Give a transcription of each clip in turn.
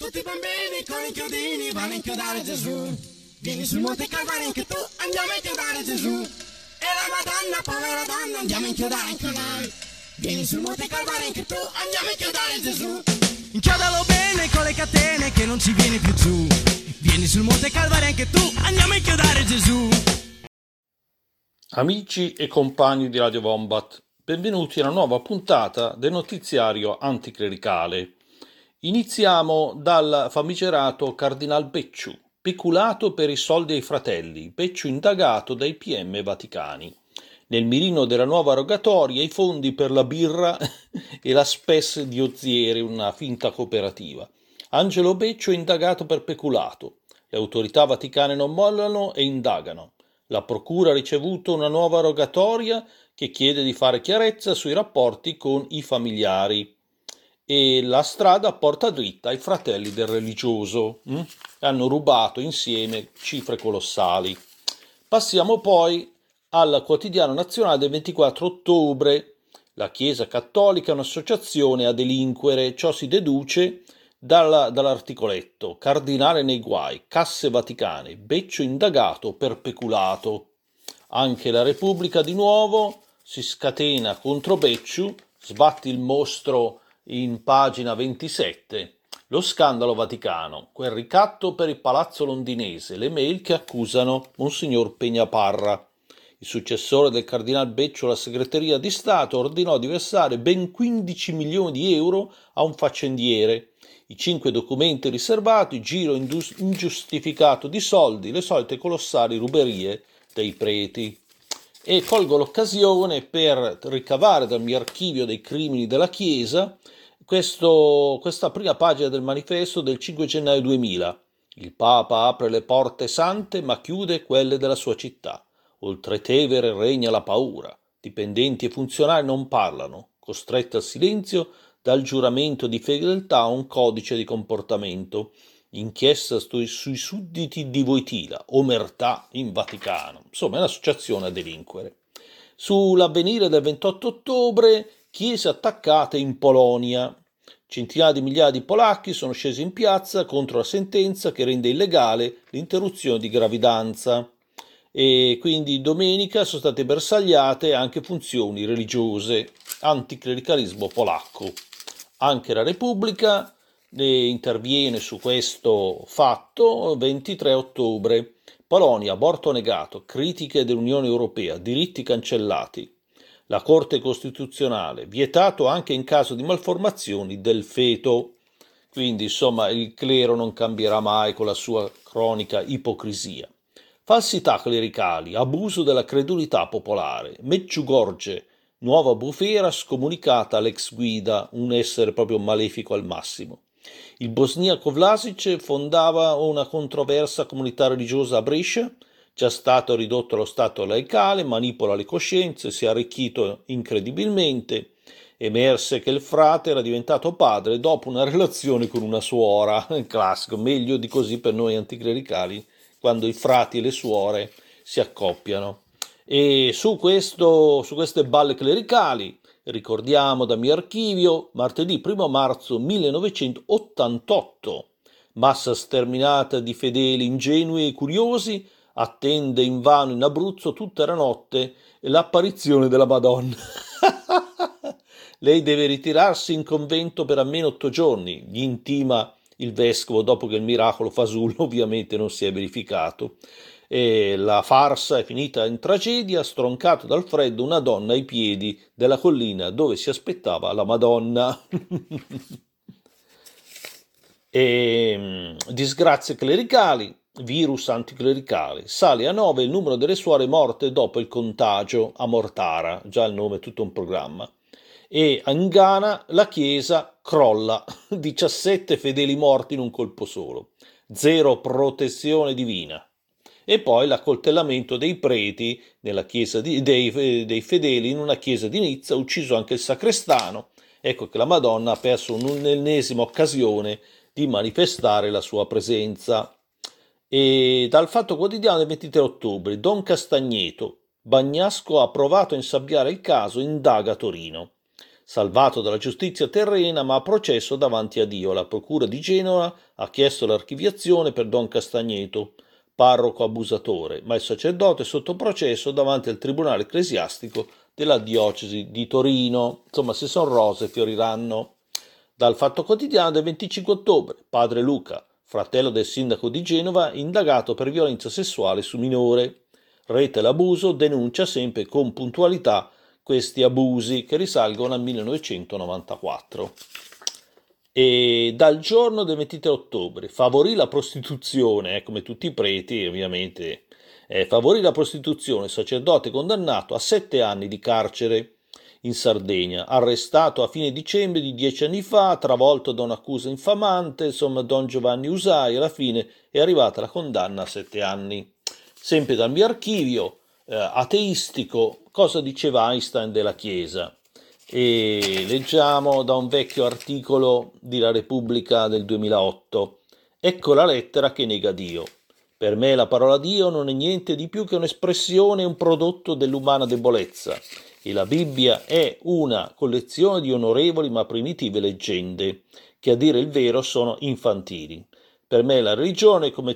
tutti i bambini con i chiodini vanno a inchiodare Gesù. Vieni sul Monte Calvario anche tu, andiamo a inchiodare Gesù. E la Madonna, povera donna, andiamo a inchiodare anche noi. Vieni sul Monte Calvario anche tu, andiamo a inchiodare Gesù. Inchiodalo bene con le catene che non ci viene più giù. Vieni sul Monte Calvario anche tu, andiamo a inchiodare Gesù. Amici e compagni di Radio Wombat, benvenuti alla nuova puntata del notiziario anticlericale. Iniziamo dal famigerato Cardinal Becciu, peculato per i soldi ai fratelli, Becciu indagato dai PM vaticani. Nel mirino della nuova rogatoria i fondi per la birra e la spes di Ozieri, una finta cooperativa. Angelo Becciu è indagato per peculato. Le autorità vaticane non mollano e indagano. La procura ha ricevuto una nuova rogatoria che chiede di fare chiarezza sui rapporti con i familiari. E la strada porta dritta ai fratelli del religioso. Hanno rubato insieme cifre colossali. Passiamo poi al quotidiano nazionale del 24 ottobre. La Chiesa Cattolica è un'associazione a delinquere. Ciò si deduce dall'articoletto. Cardinale nei guai, casse vaticane, Becciu indagato per peculato. Anche la Repubblica di nuovo si scatena contro Becciu, sbatti il mostro in pagina 27. Lo scandalo vaticano, quel ricatto per il palazzo londinese, le mail che accusano Monsignor Peñaparra. Il successore del Cardinal Becciu alla segreteria di Stato ordinò di versare ben 15 milioni di euro a un faccendiere. I 5 documenti riservati, giro ingiustificato di soldi, le solite colossali ruberie dei preti. E colgo l'occasione per ricavare dal mio archivio dei crimini della Chiesa questa prima pagina del manifesto del 5 gennaio 2000. Il Papa apre le porte sante ma chiude quelle della sua città. Oltre Tevere regna la paura. Dipendenti e funzionari non parlano, costretti al silenzio dal giuramento di fedeltà a un codice di comportamento. Inchiesta sui sudditi di Wojtyla, omertà in Vaticano. Insomma, è un'associazione a delinquere. Sull'Avvenire del 28 ottobre, chiese attaccate in Polonia. Centinaia di migliaia di polacchi sono scesi in piazza contro la sentenza che rende illegale l'interruzione di gravidanza. E quindi domenica sono state bersagliate anche funzioni religiose, anticlericalismo polacco. Anche la Repubblica interviene su questo fatto. 23 ottobre, Polonia, aborto negato, critiche dell'Unione Europea, diritti cancellati. La Corte Costituzionale, vietato anche in caso di malformazioni del feto. Quindi insomma il clero non cambierà mai con la sua cronica ipocrisia. Falsità clericali, abuso della credulità popolare, Medjugorje, nuova bufera scomunicata all'ex guida, un essere proprio malefico al massimo. Il bosniaco Vlasic fondava una controversa comunità religiosa a Brescia, già stato ridotto allo stato laicale, manipola le coscienze, si è arricchito incredibilmente. Emerse che il frate era diventato padre dopo una relazione con una suora, classico, meglio di così per noi anticlericali, quando i frati e le suore si accoppiano. E su queste balle clericali, ricordiamo dal mio archivio, martedì 1 marzo 1988, massa sterminata di fedeli ingenui e curiosi, attende invano in Abruzzo tutta la notte l'apparizione della Madonna. Lei deve ritirarsi in convento per almeno 8 giorni, gli intima il vescovo, dopo che il miracolo fasullo ovviamente non si è verificato. E la farsa è finita in tragedia, stroncato dal freddo una donna ai piedi della collina dove si aspettava la Madonna. Disgrazie clericali, virus anticlericale, sale a 9 il numero delle suore morte dopo il contagio a Mortara, già il nome è tutto un programma. E in Ghana la chiesa crolla, 17 fedeli morti in un colpo solo, zero protezione divina. E poi l'accoltellamento dei preti nella chiesa dei fedeli in una chiesa di Nizza, ucciso anche il sacrestano. Ecco che la Madonna ha perso un'ennesima occasione di manifestare la sua presenza. E dal Fatto Quotidiano del 23 ottobre, Don Castagneto, Bagnasco ha provato a insabbiare il caso, indaga a Torino. salvato dalla giustizia terrena ma a processo davanti a Dio. La procura di Genova ha chiesto l'archiviazione per Don Castagneto, parroco abusatore, ma il sacerdote è sotto processo davanti al tribunale ecclesiastico della diocesi di Torino. Insomma, se sono rose fioriranno. Dal Fatto Quotidiano del 25 ottobre, padre Luca, fratello del sindaco di Genova, indagato per violenza sessuale su minore. Rete l'abuso denuncia sempre con puntualità questi abusi che risalgono al 1994. E dal giorno del 23 ottobre, favorì la prostituzione, come tutti i preti ovviamente, favorì la prostituzione, sacerdote condannato a 7 anni di carcere in Sardegna, arrestato a fine dicembre di 10 anni fa, travolto da un'accusa infamante, insomma Don Giovanni Usai, alla fine è arrivata la condanna a 7 anni. Sempre dal mio archivio ateistico, cosa diceva Einstein della Chiesa? E leggiamo da un vecchio articolo di La Repubblica del 2008. Ecco la lettera che nega Dio. Per me la parola Dio non è niente di più che un'espressione e un prodotto dell'umana debolezza, e la Bibbia è una collezione di onorevoli ma primitive leggende, che a dire il vero sono infantili. Per me la religione, come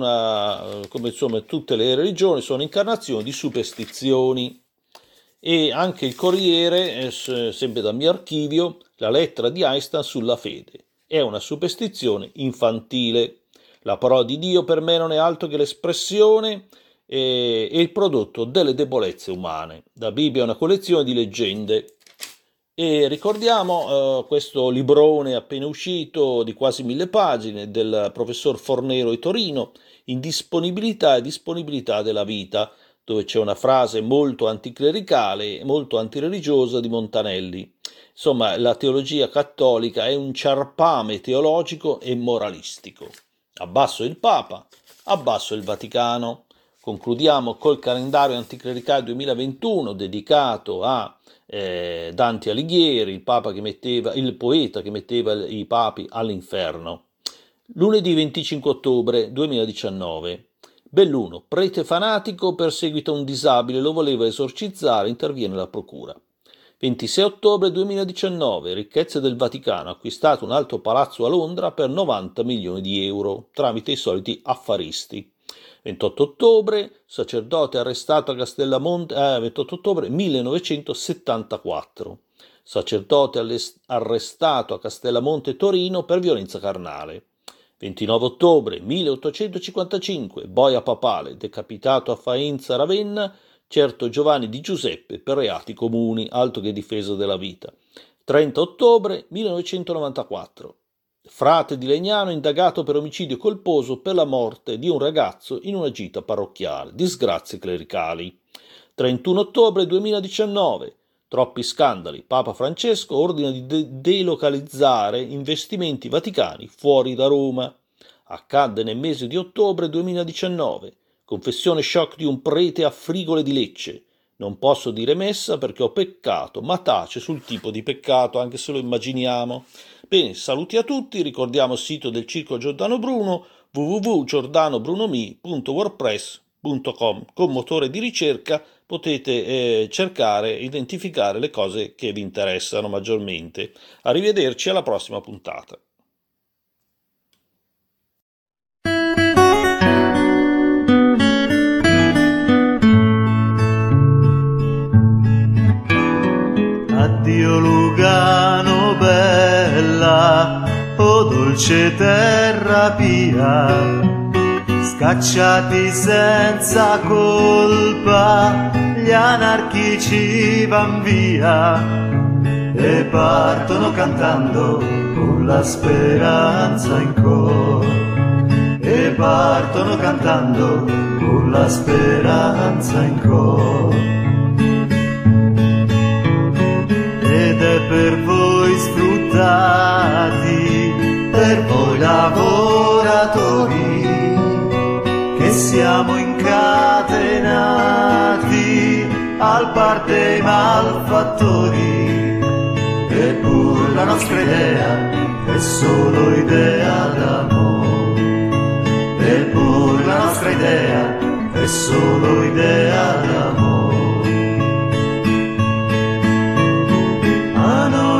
tutte le religioni, sono incarnazioni di superstizioni. E anche il Corriere, sempre dal mio archivio, la lettera di Einstein sulla fede. È una superstizione infantile. La parola di Dio per me non è altro che l'espressione e il prodotto delle debolezze umane. La Bibbia è una collezione di leggende. E ricordiamo questo librone appena uscito di quasi 1000 pagine del professor Fornero di Torino, Indisponibilità e disponibilità della vita, dove c'è una frase molto anticlericale e molto antireligiosa di Montanelli. Insomma, la teologia cattolica è un ciarpame teologico e moralistico. Abbasso il Papa, abbasso il Vaticano. Concludiamo col calendario anticlericale 2021 dedicato a Dante Alighieri, il poeta che metteva i papi all'inferno. Lunedì 25 ottobre 2019. Belluno, prete fanatico, perseguita un disabile, lo voleva esorcizzare, interviene la procura. 26 ottobre 2019, ricchezze del Vaticano, acquistato un alto palazzo a Londra per 90 milioni di euro, tramite i soliti affaristi. 28 ottobre, sacerdote arrestato a Castellamonte, 28 ottobre 1974, sacerdote arrestato a Castellamonte Torino per violenza carnale. 29 ottobre 1855, boia papale, decapitato a Faenza Ravenna, certo Giovanni di Giuseppe per reati comuni, altro che difesa della vita. 30 ottobre 1994, frate di Legnano indagato per omicidio colposo per la morte di un ragazzo in una gita parrocchiale, disgrazie clericali. 31 ottobre 2019, troppi scandali, Papa Francesco ordina di delocalizzare investimenti vaticani fuori da Roma. Accadde nel mese di ottobre 2019, confessione shock di un prete a Frigole di Lecce. Non posso dire messa perché ho peccato, ma tace sul tipo di peccato, anche se lo immaginiamo. Bene, saluti a tutti, ricordiamo il sito del Circolo Giordano Bruno, www.giordanobrunomi.wordpress.com. Con motore di ricerca potete cercare e identificare le cose che vi interessano maggiormente. Arrivederci alla prossima puntata. Addio Lugano bella, o dolce terra pia, scacciati senza colpa, gli anarchici van via e partono cantando con la speranza in cor, e partono cantando con la speranza in cor. Ed è per voi sfruttati, per voi lavoratori, che siamo incatenati al par dei malfattori, eppur la nostra idea è solo idea d'amore, eppur la nostra idea è solo idea d'amore.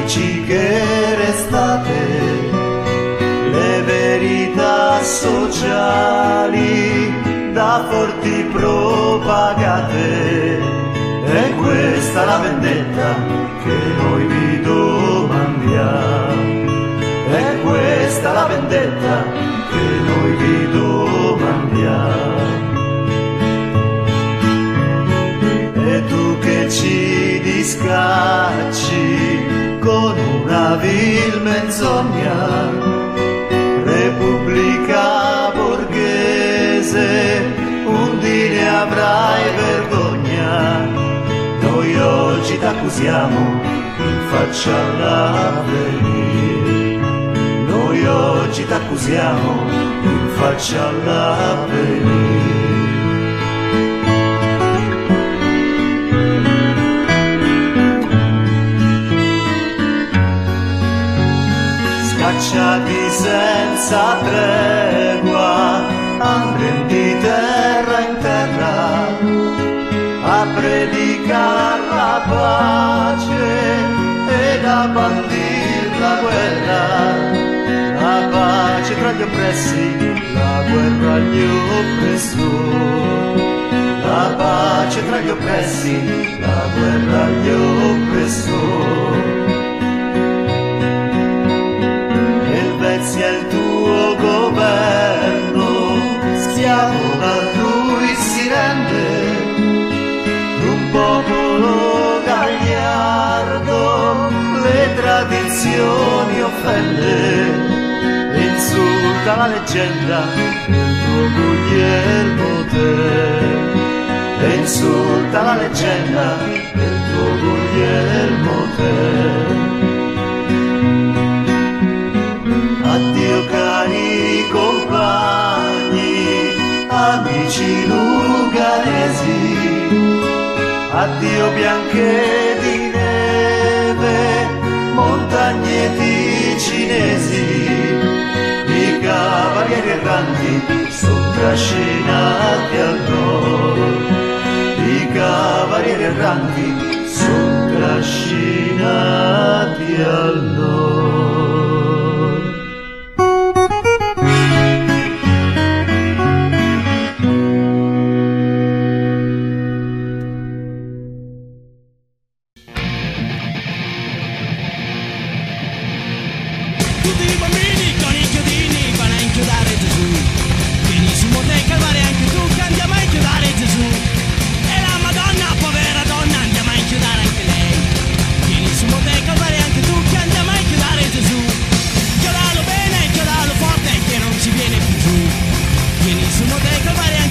amici che restate, le verità sociali da forti propagate, e questa la vendetta che noi vi domandiamo, è questa la vendetta che noi vi domandiamo. E tu che ci discacci con una vil menzogna, Repubblica borghese, un dì ne avrai vergogna. Noi oggi t'accusiamo in faccia all'avvenire, noi oggi t'accusiamo in faccia all'avvenire. Scacciati senza tregua, andremo di terra in terra a predicar la pace ed a bandir la guerra, la pace tra gli oppressi, la guerra agli oppressori, la pace tra gli oppressi, la guerra agli oppressori. Sia il tuo governo, schiavo d'altrui si rende, d'un popolo gagliardo le tradizioni offende, e insulta la leggenda del tuo Guglielmo Tell, e insulta la leggenda del tuo Guglielmo Tell. Addio cari compagni, amici luganesi, addio bianche di neve, montagne ticinesi, i cavalieri erranti sono trascinati al nord, i cavalieri erranti sono trascinati al nord. Tutti i bambini con i chiodini vanno a inchiodare Gesù. Vieni su Monte Calvario anche tu, che andiamo a inchiodare Gesù. E la Madonna, povera donna, andiamo a inchiodare anche lei. Vieni su Monte Calvario anche tu, che andiamo a inchiodare Gesù. Chiodalo bene, chiodalo forte, che non ci viene più giù. Vieni su Monte Calvario